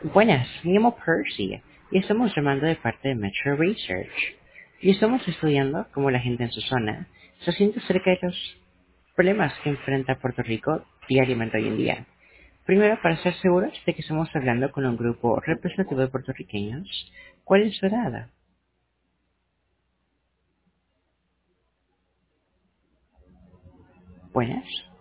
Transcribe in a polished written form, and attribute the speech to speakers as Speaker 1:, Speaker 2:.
Speaker 1: Buenas, me llamo Percy y estamos llamando de parte de Metro Research. Y estamos estudiando cómo la gente en su zona se siente acerca de los problemas que enfrenta Puerto Rico diariamente hoy en día. Primero, para estar seguros de que estamos hablando con un grupo representativo de puertorriqueños, ¿cuál es su edad? Buenas.